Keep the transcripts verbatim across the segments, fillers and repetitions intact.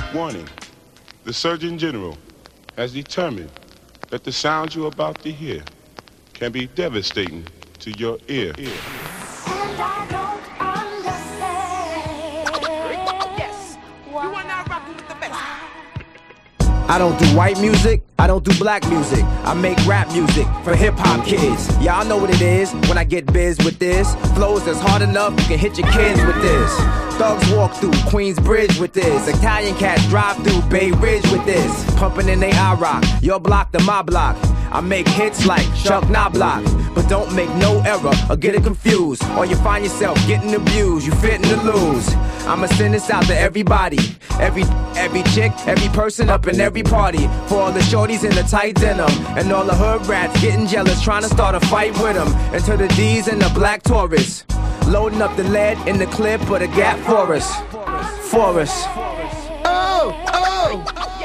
Warning, the Surgeon General has determined that the sounds you're about to hear can be devastating to your ear. And I don't understand. Yes, you are now rocking with the best. I don't do white music, I don't do black music. I make rap music for hip-hop kids. Y'all know what it is when I get biz with this. Flows that's hard enough, you can hit your kids with this. Thugs walk through Queensbridge with this. Italian cats drive through Bay Ridge with this. Pumping in they I-Rock, your block to my block. I make hits like Chuck Knobloch, but don't make no error or get it confused, or you find yourself getting abused. You fitting to lose. I'ma send this out to everybody, every every chick, every person up in every party. For all the shorties in the tight denim, and all the hood rats getting jealous, trying to start a fight with them. And to the D's and the black Taurus, loading up the lead in the clip of the Gap Forest. Forest. Oh, oh.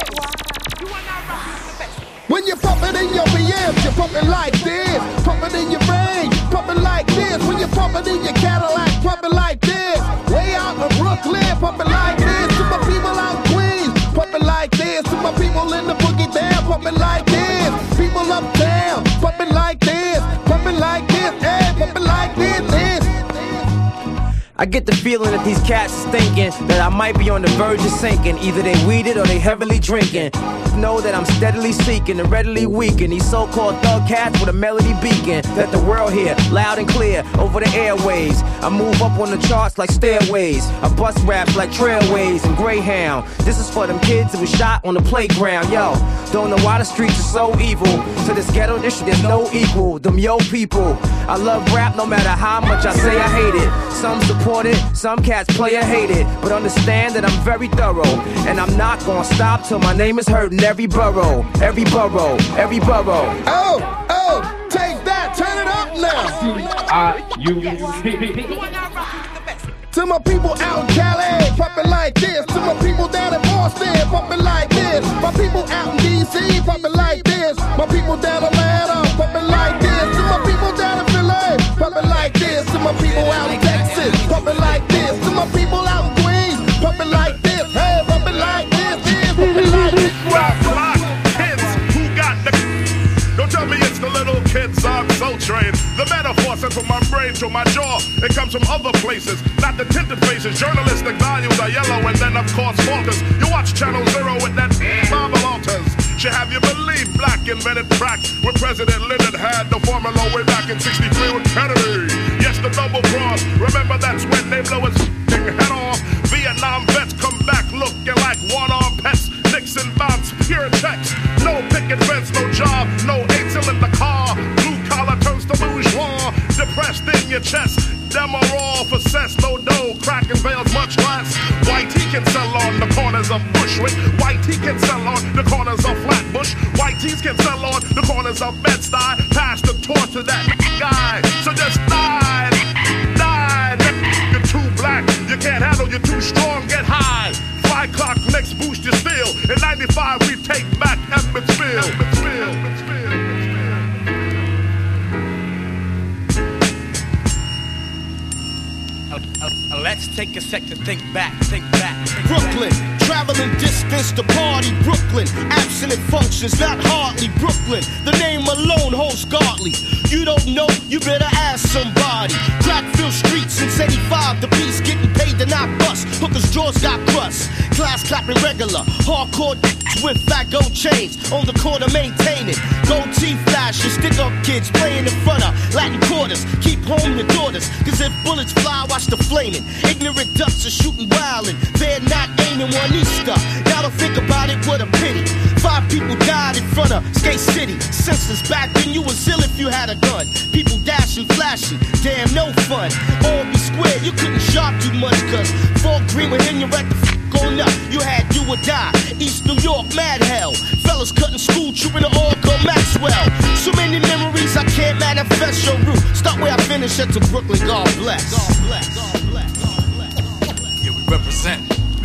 When you're pumping in your B Ms, you're pumping like this. Pumping in your range, pumping like this. When you're pumping in your Cadillac, pumping like this. Way out in Brooklyn, pumping like this. To my people out in Queens, pumping like this. To my people in the boogie down, pumping like this. People uptown, pumping like this. Pumping like this, hey, pumping like this, this. I get the feeling that these cats is thinking that I might be on the verge of sinking. Either they weeded or they heavily drinking. Know that I'm steadily seeking and readily weaken these so-called thug cats with a melody beacon. Let the world hear loud and clear over the airways. I move up on the charts like stairways. I bust raps like trailways and Greyhound. This is for them kids that was shot on the playground. Yo, don't know why the streets are so evil. To this ghetto district there's no equal. Them yo people. I love rap no matter how much I say I hate it. Some support it, some cats play and hate it. But understand that I'm very thorough, and I'm not gonna stop till my name is heard in every borough, every borough, every borough. Oh, oh, take that, turn it up now. I, you, To my people out in Cali, pumping like this. To my people down in Boston, pumping like this. My people out in D C, pumping like this. My people down in Atlanta, pumping like this. To my people down in Philly, pumping like this. To my people out in Texas, pumping like this. To my people out in Queens, pumping like this. Hey, pumping like this, this, pumping like this. Rock, rock, kids who got the. Don't tell me it's the little kids on Soul Train. The metaphor sent from my brain to my jaw. It comes from other places, not the tinted faces. Journalistic values are yellow, and then of course falters. You watch Channel Zero with that Marvel Alters. Should have you believe black invented crack when President Lyndon had the formula way back in sixty-three with Kennedy. Yes, the double cross. Remember that's when they blow his head off. Vietnam vets come back looking like one-armed pets. Nixon bombs, pure text. No picket fence, no job, no eight till in the car. Blue collar turns to bourgeois. Depressed in your chest. Them are all for cess, no dough. Cracking veils much less. White he can sell on the corners of Bushwick. White he can sell on the corners of Flatbush. White tees can sell on the corners of Bed-Stuy. Pass the torch to that guy. So just die, die. You're too black, you can't handle, you're too strong, get high. Fly clock, next boost your steel. In ninety-five we take back Emmetsville. Emmetsville. Emmetsville. Uh, uh, let's take a sec to think back, think back. Think Brooklyn, back. traveling distance to party. Brooklyn, abstinent functions, not hardly. Brooklyn, the name alone holds godly. You don't know, you better ask somebody. Crackfield streets since eighty-five, the piece getting paid to not bust. Hookers' jaws got crust. Class clapping regular, hardcore with fat gold chains on the corner maintaining. Gold teeth flashing, stick up kids playing in front of Latin quarters. Keep home your daughters, cause if bullets fly, watch the flaming. Ignorant ducks are shooting wildin', they're not aiming one Easter. Now to think about it, what a pity. Five people died in front of Skate City. Senseless back then, you was ill if you had a gun. People dashing, flashing, damn no fun. All be square, you couldn't shop too much, cause Fort Greene would hit you at the f on up. You had do or die. East New York, mad hell. Fellas cutting school, trooping to all go Maxwell. So many memories I can't manifest your route. Start where I finish at to Brooklyn, God bless. God bless. God bless. God bless. Yeah, we represent.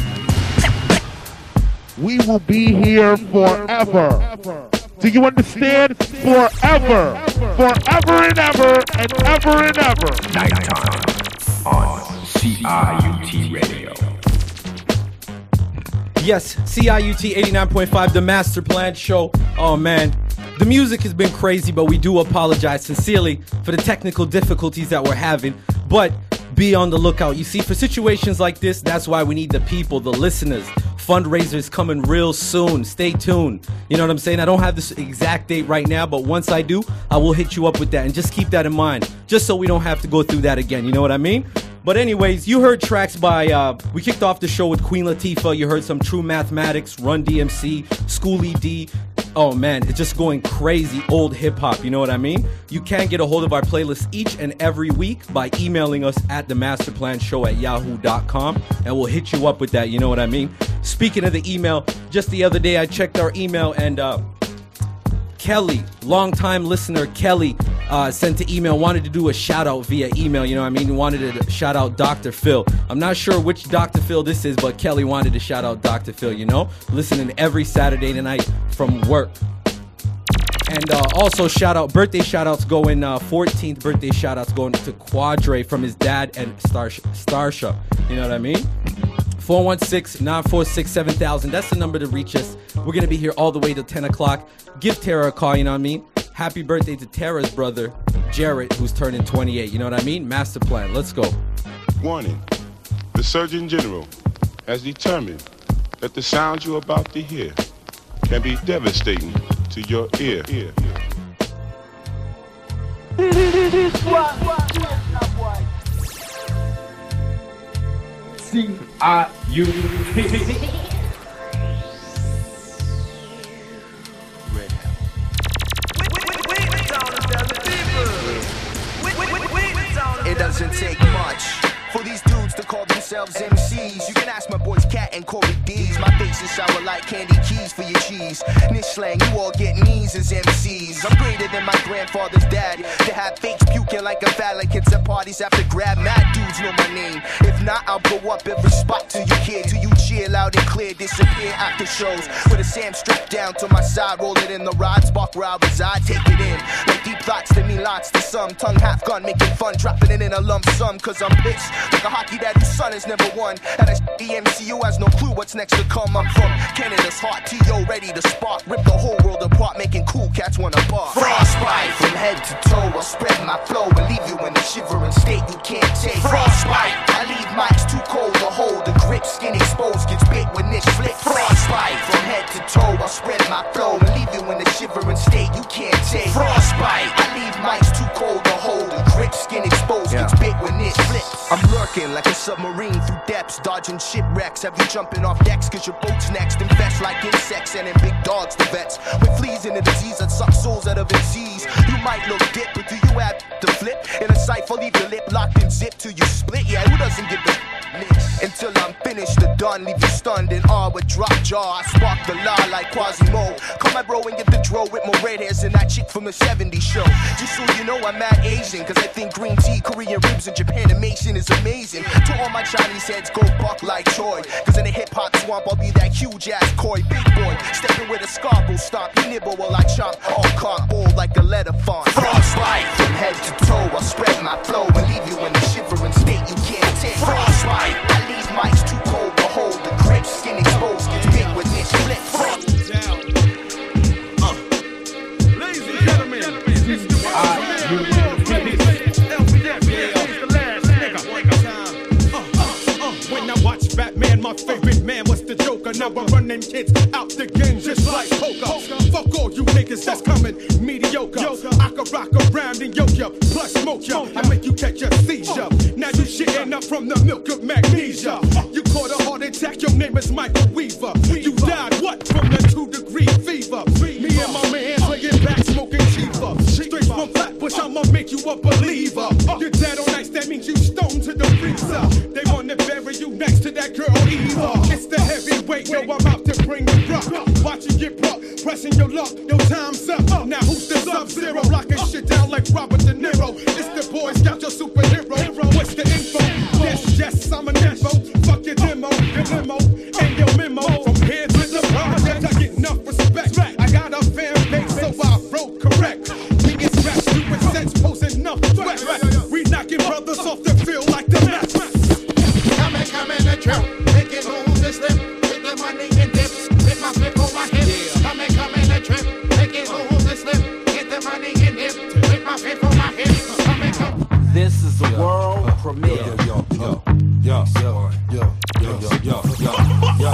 we will be here forever. Do you understand? Forever. Forever and ever and ever and ever. Nighttime on C I U T Radio. Yes, C I U T eighty-nine point five, the Master Plan Show. Oh man, the music has been crazy, but we do apologize sincerely for the technical difficulties that we're having. But be on the lookout. You see, for situations like this, that's why we need the people, the listeners. Fundraisers coming real soon. Stay tuned. You know what I'm saying? I don't have this exact date right now, but once I do, I will hit you up with that. And just keep that in mind, just so we don't have to go through that again. You know what I mean? But anyways, you heard tracks by, uh, we kicked off the show with Queen Latifah. You heard some True Mathematics, Run D M C, Schoolie D. Oh man, it's just going crazy old hip hop, you know what I mean? You can get a hold of our playlist each and every week by emailing us at the masterplan show at yahoo dot com, and we'll hit you up with that, you know what I mean? Speaking of the email, just the other day I checked our email, and uh, Kelly, longtime listener Kelly, uh, sent an email, wanted to do a shout out via email, you know what I mean? Wanted to shout out Doctor Phil. I'm not sure which Doctor Phil this is, but Kelly wanted to shout out Doctor Phil, you know? Listening every Saturday night from work. And uh, also shout out, birthday shout outs going, uh, fourteenth birthday shout outs going to Quadre from his dad and Starsha, Starsha, you know what I mean? four one six, nine four six, seven thousand. That's the number to reach us. We're going to be here all the way till ten o'clock. Give Tara a call, you know what I mean? Happy birthday to Tara's brother, Jarrett, who's turning twenty-eight. You know what I mean? Master Plan. Let's go. Warning. The Surgeon General has determined that the sound you're about to hear can be devastating to your ear. ear. C I U T. It doesn't take much for these dudes to call themselves M Cs. You can ask my boys Cat and Corey D's. My face is sour like candy keys for your cheese. Niche slang, you all get knees as M Cs. I'm greater than my grandfather's dad. To have fakes puking like a phallic kids at parties have to grab. Mad dudes know my name. If not, I'll go up every spot till you kid. Till you cheer loud and clear, disappear after shows. With a Sam strapped down to my side, roll it in the ride. Spark where I reside, take it in. Like deep thoughts to me, lots to some. Tongue half gun, making fun, dropping it in a lump sum. Cause I'm pissed. Like a hockey dad whose son has never won. And a E M C U has no clue what's next to come. I'm from Canada's heart, T O ready to spark. Rip the whole world apart, making cool cats wanna bark. Frostbite from head to toe, I'll spread my flow and leave you in a shivering state you can't take. Frostbite, I leave mics too cold to hold. The grip, skin exposed, gets bit when this flip. Frostbite from head to toe, I'll spread my flow and leave you in a shivering state you can't take. Frostbite, I leave mics too cold to hold. The grip, skin exposed, gets bit when this flips. I'm lurking like a submarine through depths, dodging shipwrecks. Have you jumping off decks cause your boat's next? Infest like insects and in big dogs the vets. With fleas and a disease that sucks souls out of M Cs. You might look dip, but do you have to flip? In a cipher, leave your lip locked in zip till you split. Yeah, who doesn't give a until I'm finished or done, leave you stunned in awe with drop jaw. I spark the law like Quasimo. Come my bro and get the dro with more red hairs than that chick from the seventies show. Just so you know I'm mad Asian, cause I think green tea, Korean ribs, and Japanimation is amazing. To all my Chinese heads, go buck like Troy. Cause in the hip hop swamp, I'll be that huge ass koi big boy. Stepping with a scalpel stomp, you nibble while I chomp. All caught bold like a letter font. Frostbite from head to toe, I'll spread my flow and leave you in a shivering state you can't take. Frostbite, I leave mics too cold to hold. The grip, skin exposed, gets big with this flip. Frost down. Uh. Ladies and gentlemen, it's the When I watch Batman, my favorite man was the Joker. Now I'm running kids out the game just like poker. Fuck all you niggas that's coming mediocre. I can rock around and yoke ya, plus smoke ya. I make you catch a seizure. Now you shitting up from the milk of magnesia. You caught a heart attack, your name is Michael Weaver. You died what from the two degree fever? Me and my man laying back smoking cheaper. Straight from Flatbush, I'ma make you a believer. You're dead on ice, that means you stoned to the freezer. They wanna bury you next to that girl Eva. It's the heavyweight, yo, I'm out to bring the rock. Watch you get rough, pressing your luck, your time's up. Now who's the Sub-Zero, locking shit down like Robert De Niro? It's the Boy Scout, your superhero. What's the info? Yes, yes, I'm an info. Fuck your demo, your limo, and your memo. From here to the project, I get enough respect. I got a fan base, so I wrote correct. We get strapped to with sense, posing enough sweat. We knocking brothers off the field like the Mets. Come and come in the trail, making moves and slip, with the money. premiere. Yo, yo, yo, yo, yo, yo, yo, yo, yo, yo, yo.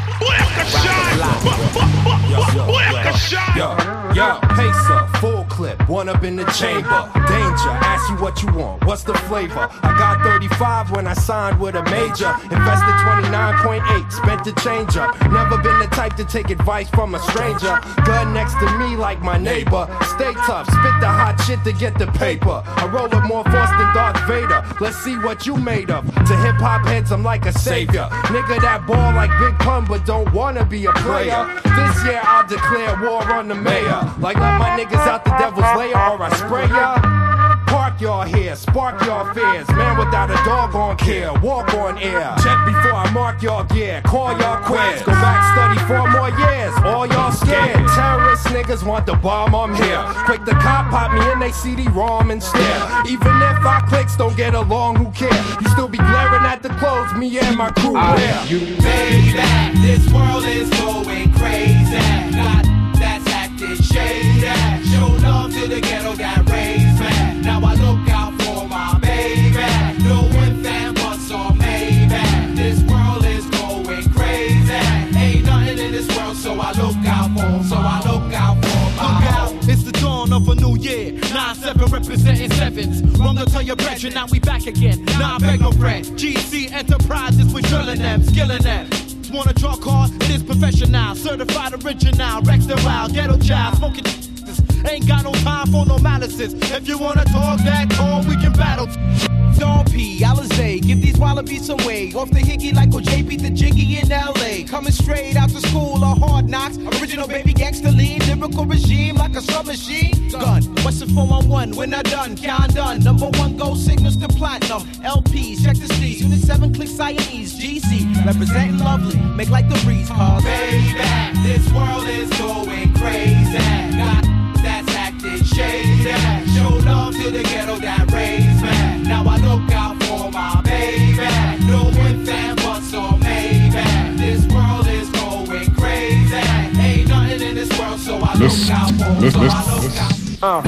Yo, yo, Pacer, full clip, one up in the chamber. Danger, ask you what you want, what's the flavor? I got thirty-five when I signed with a major. Invested twenty-nine point eight, spent the change up. Never been the type to take advice from a stranger. Gun next to me like my neighbor. Stay tough, spit the hot shit to get the paper. I roll with more force than Darth Vader. Let's see what you made of. To hip hop heads, I'm like a savior. Nigga that ball like Big Pun, but don't wanna be a player. This year I'll declare war on the mayor. Like let my niggas out the devil's lair or I spray ya. Park y'all here, spark y'all fears. Man without a doggone care, walk on air. Check before I mark y'all gear, call y'all quits. Go back, study four more years, all y'all scared. Terrorist niggas want the bomb, I'm here. Quick the cop pop me in they C D ROM and stare. Even if our cliques don't get along, who cares? You still be glaring at the clothes me and my crew wear. You baby, this world is going crazy. Not that's acting shady. Show love to the ghetto that raised me. Now I look out for my baby. No one fan wants on maybe. This world is going crazy. Ain't nothing in this world, so I look out for. So I look out for my. Look out, it's the dawn of a new year. nine seven representing sevens. Wrong to tell your brethren, now we back again. Nah, I beg no friend. G C Enterprises, we drilling them, skilling them. Wanna draw card? It is professional, certified original. Rex the wild, ghetto child, smoking. Ain't got no time for no malices. If you wanna talk that talk, we can battle. Don P, Alizé, give these wallabies some way. Off the hickey like O J beat the jiggy in L A. Coming straight out the school of hard knocks. Original baby gangster lean, lyrical regime like a submachine gun. What's the four one one when I done? Count done. Number one gold signals to platinum. L Ps, check the streets. Unit seven click Siamese. G C, representing lovely. Make like the breeze, cause baby, this world is going crazy. Got that's acting shady. Show love to the ghetto that raised me. Now I look out for my baby. No one fan wants on maybe. This world is going crazy. Ain't nothing in this world, so I look Listen, out for. listen, So listen, I look listen. out.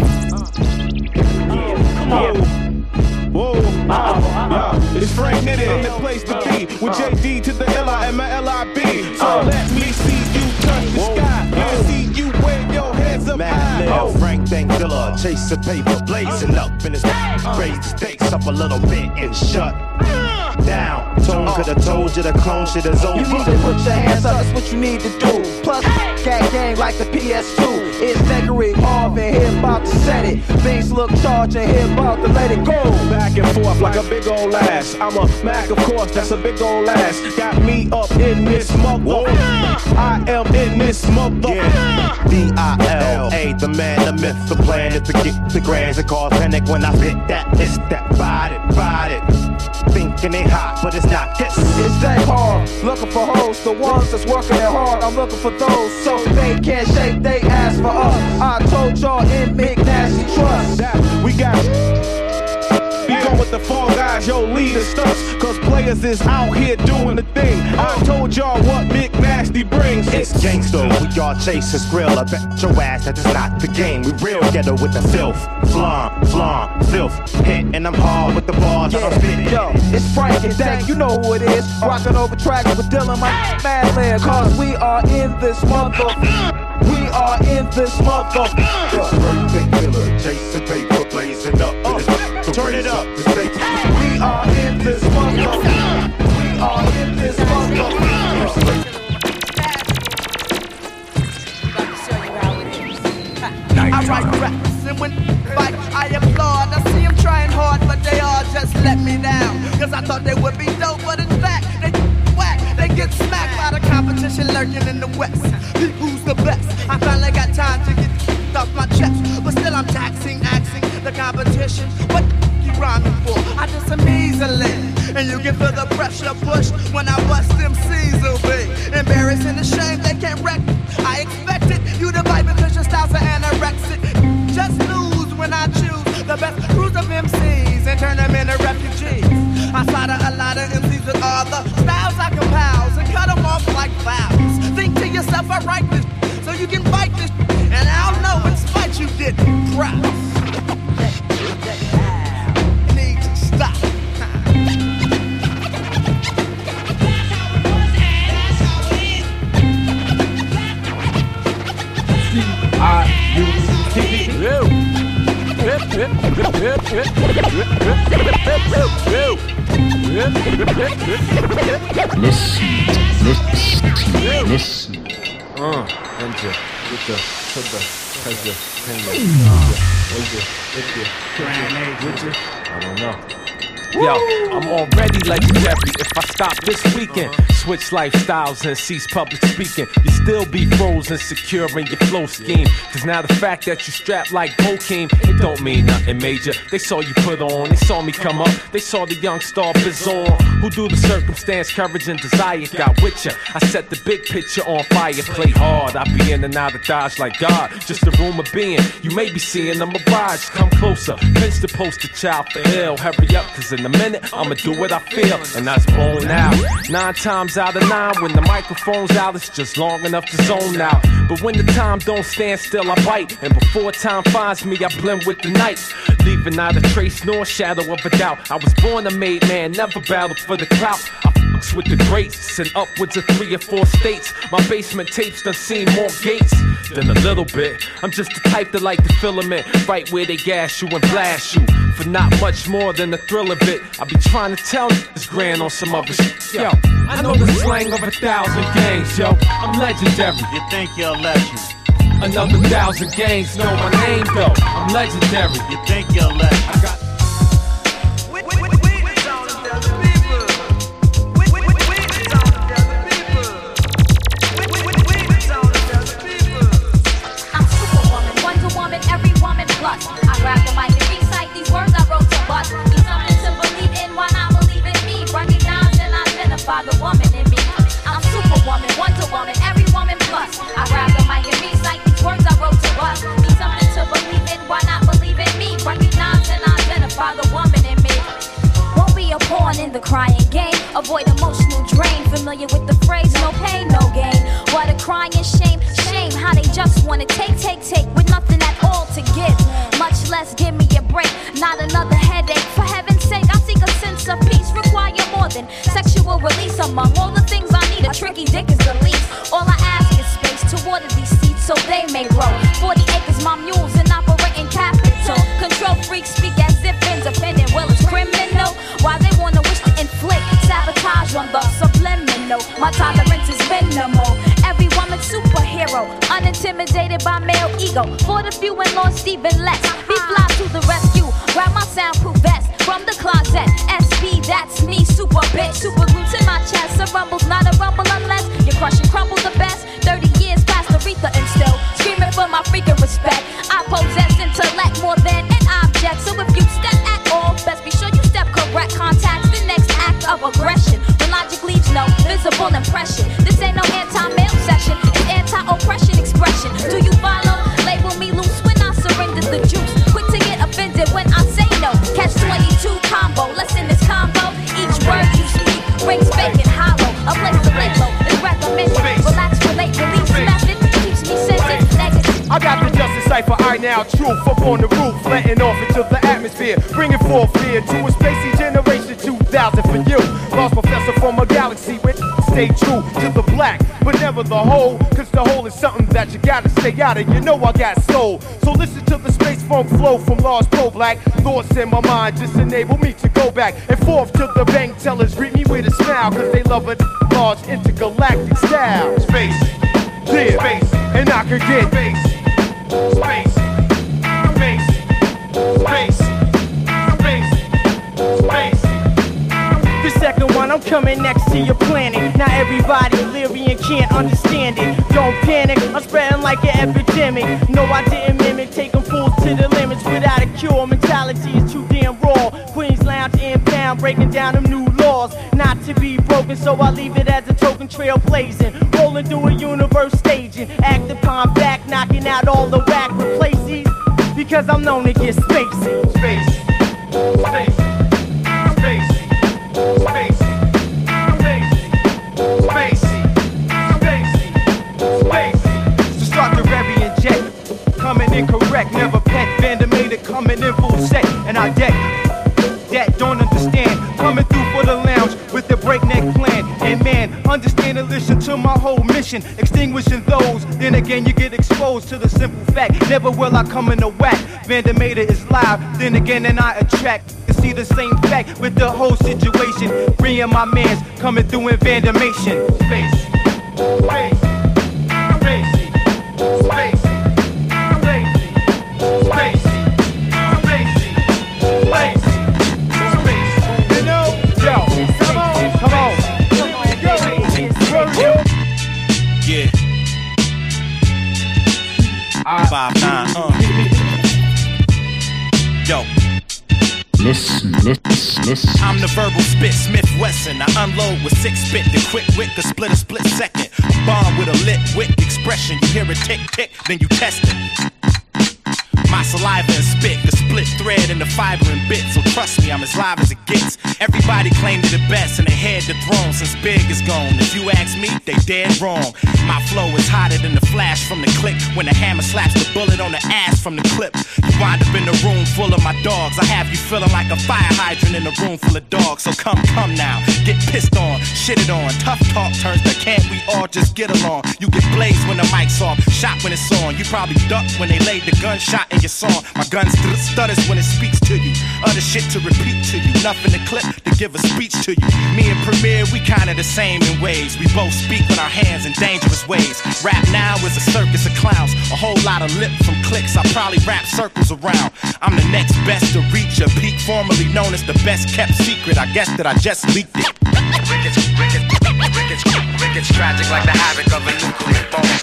Uh. Whoa. Whoa, uh, uh, it's Frank Nitty in the place to be. With J D to the L I and my L I B. So let me see you touch the sky. Let me see you wave your hands up high. Oh. Frank Bankilla, chasing paper, blazing up in his raise the stakes up a little bit and shut down. Tone could have told you the clone shit is over. You need to put your hands up, that's what you need to do. Plus, cat game like the P S two. It's Thackeray, Marvin, here about to set it. Things look charged and here about to let it go. Back and forth like a big old ass. I'm a Mac, of course, that's a big old ass. Got me up in this mother. I am in this mother. Yeah. D I L A, the man, the myth, the plan is to get the grands and cause panic when I hit that. It's that, ride it, ride it. Thinking they hot, but it's not this. It's that hard, looking for hoes, the ones that's working it hard. I'm looking for those, so they can't shake, they ask for us. I told y'all in Big Nasty Trust that we got. We go with the fall guys, yo, lead the stunts. Cause players is out here doing the thing. I told y'all what Big Nasty brings. It's gangsta, we all chasers grill. I bet your ass that is not the game. We real ghetto with the filth. Flom, flom, filth. Hit and I'm hard with the bars. Yeah, I'm spitting. yo, it's Frank and Dank, you know who it is. Rocking over tracks with Dylan, my Madland. Cause we are in this mother. We are in this mother. It's birthday killer, chasing paper, blazing up. Uh, turn it up. We are in this mother. We are in this mother. I write raps and when fight, I applaud. I see them trying hard, but they all just let me down. Cause I thought they would be dope, but in fact, they whack. They get smacked by the competition lurking in the west. Who's the best? I finally got time to get off my chest. But still I'm taxing, axing the competition. What you rhyming for? I just am easily. And you can feel the pressure push when I bust them C's will be embarrassing the shame they can't wreck. I expected you to bite because your styles are anorexic. Just lose when I choose the best crews of M Cs and turn them into refugees. I slaughter a lot of M Cs with all the styles I compile and cut them off like fouls. Think to yourself, I write this so you can bite this, and I'll know in spite you didn't proud. Need to stop. Listen, listen. Uh, Ninja, with the, to the, cause the, can you, with the, with the, with the, I don't know. Yo, I'm already legendary. If I stop this weekend, switch lifestyles and cease public speaking, you still be frozen, secure in your flow scheme. Cause now the fact that you strapped like Bokeem, it don't mean nothing major. They saw you put on, they saw me come up, they saw the young star Bizarre, who do the circumstance, courage and desire got with ya. I set the big picture on fire, play hard. I be in and out of Dodge like God, just a room of being. You may be seeing a mirage, come closer. Pinch the poster child for ill. Hurry up, cause in a minute I'ma do what I feel, and that's blown out. Nine times out of nine, when the microphone's out, it's just long enough to zone out. But when the time don't stand still, I bite, and before time finds me, I blend with the night, leaving not a trace nor shadow of a doubt. I was born a made man, never battled for the clout. I fucks with the greats and upwards of three or four states. My basement tapes done seen more gates than a little bit. I'm just the type that like the filament, right where they gas you and blast you for not much more than the thrill of it. I be trying to tell you this grand on some other shit. Yo, I know the slang of a thousand gangs, yo. I'm legendary. You think you're a legend? Another thousand gangs know my name, though. I'm legendary. You think you're a legend? I got I grab the mic and recite these words I wrote to bust. Need something to believe in, why not believe in me? Recognize and identify the woman in me. I'm superwoman, Wonder Woman, every woman plus. I grab the mic and recite these words I wrote to bust. Need something to believe in, why not believe in me? Recognize and identify the woman in me. Won't be a pawn in the crying game. Avoid emotional drain. Familiar with the phrase, no pain, no gain. What a crying shame, shame how they just wanna take, take, take with nothing at all to give. Much less give me a break, not another headache. For heaven's sake, I seek a sense of peace. Require more than sexual release. Among all the things I need, a tricky dick is the least. All I ask is space to water these seeds so they may grow. Forty acres, my mules, and operating capital. Control freaks speak as if independent. Well, it's criminal. Why they wanna wish to inflict sabotage on the subliminal? My tolerance is minimal. Every woman superhero, unintimidated by male ego. For the few and lost even less. Be fly to the rescue. Grab my soundproof vest from the closet. S P, that's me, super bitch. Super roots in my chest. A rumble's not a rumble unless you crush and crumble the best. Thirty years past Aretha and still screaming for my freaking respect. I possess intellect more than an object. So if you step at all, best be sure you step correct. Contacts the next act of aggression. When logic leaves no visible impression. This ain't no anti-male session, it's anti-oppression expression. Do you follow? Label me loose when I surrender the juice. Quick to get offended when I say no. Catch twenty-two combo, listen this combo. Each word you speak rings fake and hollow. A place to lay low is recommended. Relax, relate, release method keeps me sensitive, negative. I got the justice cipher, I now truth up on the roof, letting off into the atmosphere, bringing forth fear to a spacey generation two thousand for you. Lost professor from a galaxy with stay true to the black, but never the whole, cause the whole is something that you gotta stay out of. You know I got soul, so listen to the space funk flow from Lost Pro Black. Thoughts in my mind just enable me to go back and forth to the bank tellers. Greet me with a smile, cause they love a large intergalactic style. Space, yeah, space, and I could get space, space, space, space, space, space. The second one, I'm coming next to your planet. Now everybody leery and can't understand it. Don't panic, I'm spreading like an epidemic. No, I didn't mimic, taking fools to the limits without a cure. Mentality is too damn raw. Queens lounge inbound, breaking down them new laws. Not to be broken, so I leave it as a token trailblazing. Rolling through a universe staging. Act upon back, knocking out all the whack replaces. Because I'm known to get spacey. Space, space, space, space, space, space, space. To start the Revy and Jet, coming in correct, never pet. Vandermated coming in full set, and I deck that don't understand. Coming through for the lounge with the breakneck plan. And man, understand and listen to my whole mission. motion, extinguishing those. Then again, you get exposed to the simple fact. Never will I come in a whack. Vandamator is live. Then again, and I attract. You see the same fact with the whole situation. Three of my mans coming through in Vandamation. Space, space, space, space, space, space, space, space. You know, yo, come on, come on. Yeah. Five nine. Uh. Yo. Listen, listen, listen. I'm the verbal spit, Smith Wesson. I unload with six spit, the quick wit, the split a split second. Bomb with a lit wick expression. You hear it tick tick, then you test it. My saliva and spit, the split thread and the fiber and bit. So trust me, I'm as live as it gets. Everybody claimed it the best and they had the throne since Big is gone. If you ask me, they dead wrong. My flow is hotter than the flash from the click when the hammer slaps the bullet on the ass from the clip. You wind up in a room full of my dogs. I have you feeling like a fire hydrant in a room full of dogs. So come, come now, get pissed on, shitted on. Tough talk turns to can't we all just get along? You get blazed when the mic's off, shot when it's on. You probably ducked when they laid the gunshot in your song. My gun st- stutters when it speaks to you. Other shit to repeat to you. Nothing to clip to give a speech to you. Me and Premier, we kinda the same in ways. We both speak with our hands in dangerous ways. Rap now is a circus of clowns. A whole lot of lip from clicks. I probably wrap circles around. I'm the next best to reach a peak, formerly known as the best kept secret. I guess that I just leaked it. Ricketts, Ricketts, Ricketts, Ricketts, tragic like the havoc of a nuclear bomb.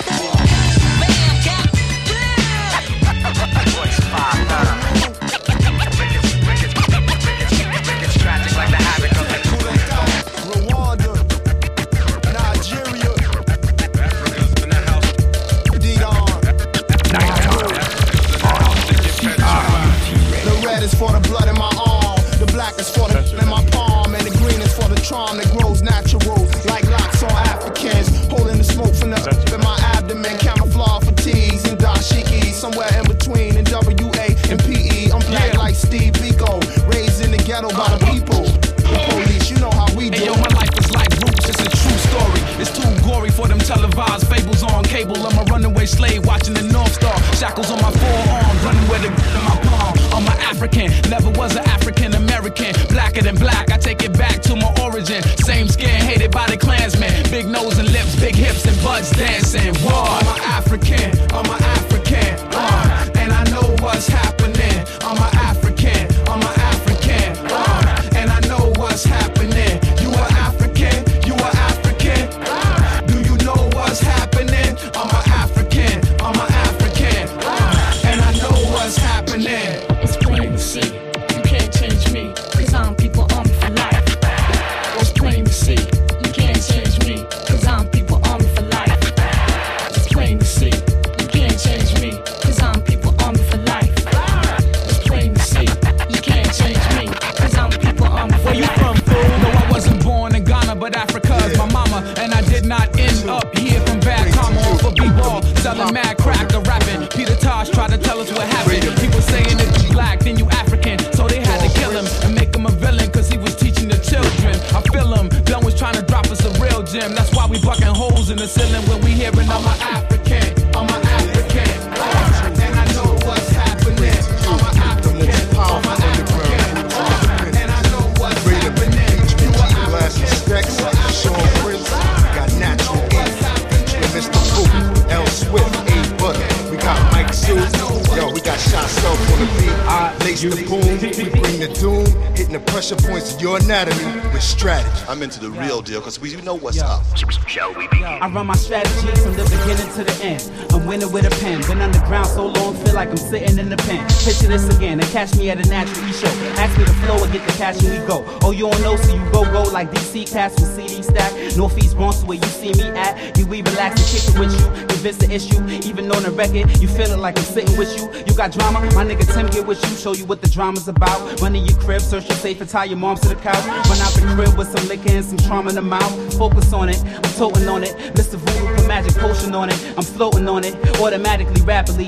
For the blood in my arm, the black is for the in my palm, and the green is for the charm that grows natural, like locks on Africans, holding the smoke from the in my abdomen, camouflage fatigues and dashiki, somewhere in between in W A and P E. I'm black yeah. like Steve Biko, raised in the ghetto by the people. The police, you know how we do. Hey, yo, my life is like roots, it's a true story. It's too gory for them televised fables on cable. I'm a runaway slave watching the North Star, shackles on my forearm, running with the in my palm. I'm an African, never was an African American. Blacker than black, I take it back to my origin. Same skin, hated by the Klansmen. Big nose and lips, big hips and butts dancing. Whoa, I'm an African, I'm an African, uh, and I know what's happening. I'm an African, I'm an African, uh, and I know what's happening. You are African, you are African, uh, do you know what's happening? I'm an African, I'm an African, uh, and I know what's happening. It's plain to see, you can't change me, cause I'm people armed for life. It's plain to see, you can't change me, cause I'm people armed for life. It's plain to see, you can't change me, cause I'm people armed for life. It's plain to see, you can't change me, cause I'm people armed for life. Where you from, fool? No, I wasn't born in Ghana, but Africa is my mama, and I did not end up here from bad karma off a b-ball, selling mad crack or rapping. Peter Tosh tried to tell us what happened. People saying if you black, then you African, so they had to kill him and make him a villain, cause he was teaching the children. I feel him, Dunn was trying to drop us a real gem. That's why we bucking holes in the ceiling when we hearing I'm an African, I'm an African, uh, and I know what's happening. I'm an African, I'm an African, uh, and I know what's happening. You are African, Sean Prince, got natural ink, Mister Poop, L Swift, A Butter, we got Mike Sue, yo, we got Shot Self on the beat, I lace the boom, we bring the doom, hitting the pressure points of your anatomy with strategy. I'm into the real deal, cause we know what's up. Shall we begin? I run my strategy from the beginning to the end. I'm winning with a pen, been underground so long, feel like I'm sitting in the pen. Picture this again, and catch me at a natural show. Ask me to flow and get the cash and we go. Oh, you don't know, so you go go like D C cats with C D stack. Northeast Bronx where you see me at. You we relax and kick it with you. If it's an issue, even on the record, you feel it like I'm sitting with you. You got drama, my nigga Tim get with you, show you what the drama's about. Run in your crib, search your safe and tie your moms to the couch. Run out the crib with some liquor and some trauma in the mouth. Focus on it, I'm toting on it. Mister Voodoo put magic potion on it. I'm floating on it, automatically, rapidly. Cause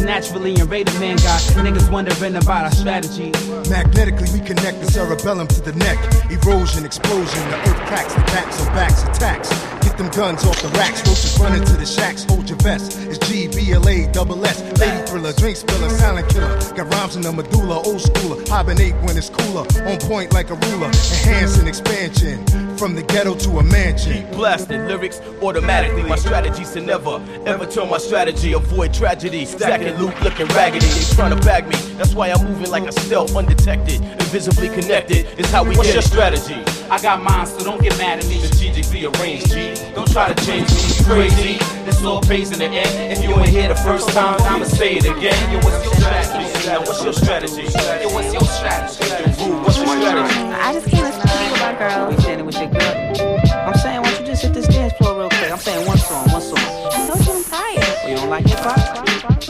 just naturally invaded man got niggas wondering about our strategy. Magnetically we connect the cerebellum to the neck. Erosion, explosion, the earth cracks, the backs on backs, attacks. Get them guns off the racks, roaches run into the shacks, hold your vest. It's G, B L A, double S, lady thriller, drink spiller, silent killer. Got rhymes in the medulla, old schooler, hibernate when it's cooler, on point like a ruler, enhancing expansion, from the ghetto to a mansion. Keep blasting lyrics automatically, my strategy's to never, ever turn my strategy, avoid tragedy, stacking loot, looking raggedy, they trying to bag me, that's why I'm moving like a stealth, undetected, invisibly connected, is how we What's get your strategy? I got mine, so don't get mad at me. Strategically arranged, G. Don't try to change me, you crazy. This all pays in the end. If you ain't here the first time, I'ma say it again. Yo, what's your strategy? Now, what's your strategy? Yo, what's your strategy? Yo, what's your strategy? I just came to speak with my girl. You standing with your girl? I'm saying, why don't you just hit this dance floor real quick? I'm saying one song, one song. I told you I'm tired. Well, you don't like hip hop?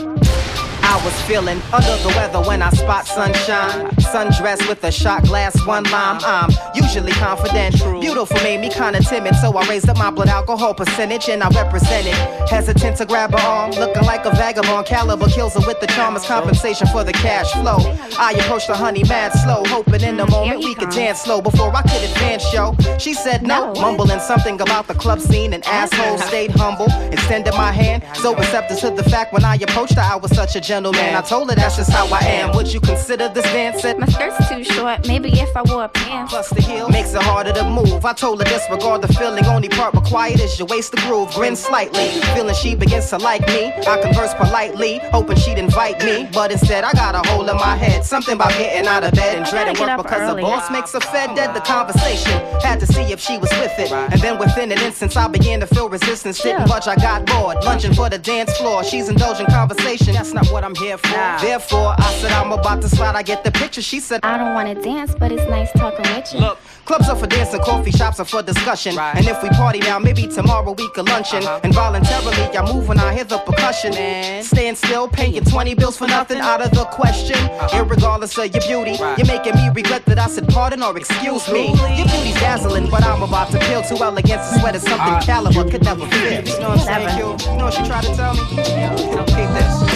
I was feeling under the weather when I spot sunshine. Sundressed with a shot glass, one lime. I'm usually confident. Beautiful made me kinda timid, so I raised up my blood alcohol percentage and I represented. Hesitant to grab her arm, looking like a vagabond. Caliber kills her with the charm as compensation for the cash flow. I approached the honey mad slow, hoping in the moment we could dance slow before I could advance, yo. She said no, mumbling something about the club scene. An asshole stayed humble, extended my hand, so receptive to the fact when I approached her I was such a gentleman. I told her that's just how I am. Would you consider this dance? My skirt's too short, maybe if I wore pants. Plus the heel makes it harder to move. I told her disregard the feeling, only part required is your waist to groove. Grin slightly, feeling she begins to like me. I converse politely, hoping she'd invite me, but instead I got a hole in my head. Something about getting out of bed and dreading work because the boss makes her fed dead. The conversation had to see if she was with it, and then within an instance I began to feel resistance. Didn't budge, I got bored, lunging for the dance floor. She's indulging conversation, that's not what I'm here for. Therefore I said I'm about to slide, I get the picture. She said I don't wanna dance, but it's nice talking with you. Look, clubs are for dancing, coffee shops are for discussion. Right. And if we party now, maybe tomorrow we could luncheon. Uh-huh. Involuntarily, I move when I hear the percussion. And staying still, paying twenty bills for nothing, out of the question. Uh-huh. Irregardless of your beauty, right. You're making me regret that I said pardon or excuse me. Your beauty's dazzling, but I'm about to peel too elegance to sweat is something uh, caliber could never fit. You know what I'm saying, Q? You know what she tried to tell me? You know, keep this.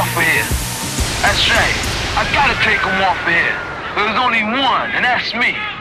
That's right. I gotta take him off of here. There's only one, and that's me.